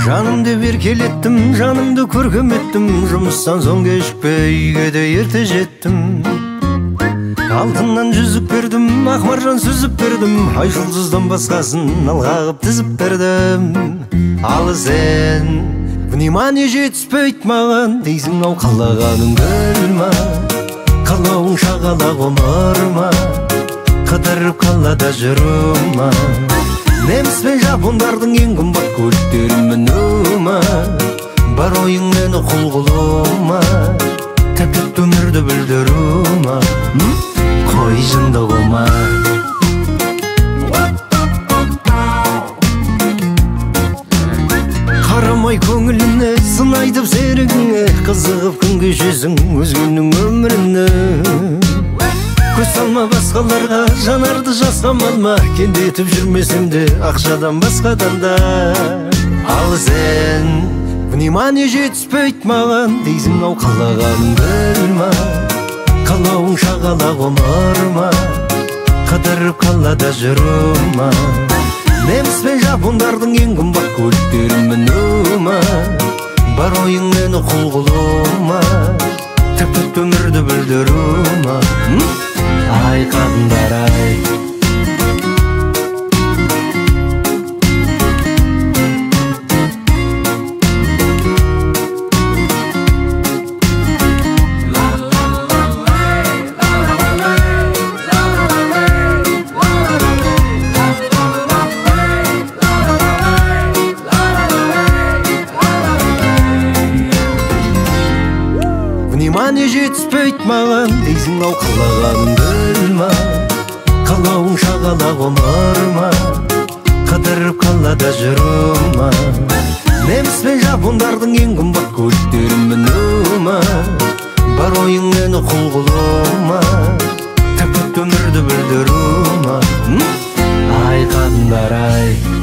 Жанымды беркелеттім, жаныңды көркем еттім, жұмыстан соң кешікпей үйге де ерте жеттім. Алтыннан жүзік бердім, ақ маржан сүзіп бердім, ай жұлдыздан басқасын алға қып тізіп бердім. Ал сен внимание жетіспейт маған дейсің ау, қалағаның білма, қалауың шағала ғұмырма, қыдырып қалада жүрма. Неміс пен жапондардың ең қымбат көліктерін мінума, бар ойың мені құл қылума, тәптіп өмірді білдірума, қой жындығыма. Қарамай көңіліне, сынайдып серігіңе, қызығып күн кешесің өзгенің өміріне. Көз салма басқаларға, жанарды жасқамалма, кендетіп жүрмесем де ақшадан басқадан да. Ал сен внимание жетіспейт маған дейсің ау, қалағаның білма, қалауың шағала ғұмырма, қыдырып қалада жүрма. Неміс пен жапондардың ең қымбат көліктерін мінума, бар ойың мені құл қылума, тәптіп өмірді білдірума. Ай қадындар ай, внимание жетіспейт маған дейсің ау, қалағаның білма, қалауың шағала ғұмырма, қыдырып қалада жүрма. Неміс пен жапондардың ең қымбат көліктерін мінума, бар ойың мені құл қылума, тәптіп өмірді білдірума. Ай қадындар ай.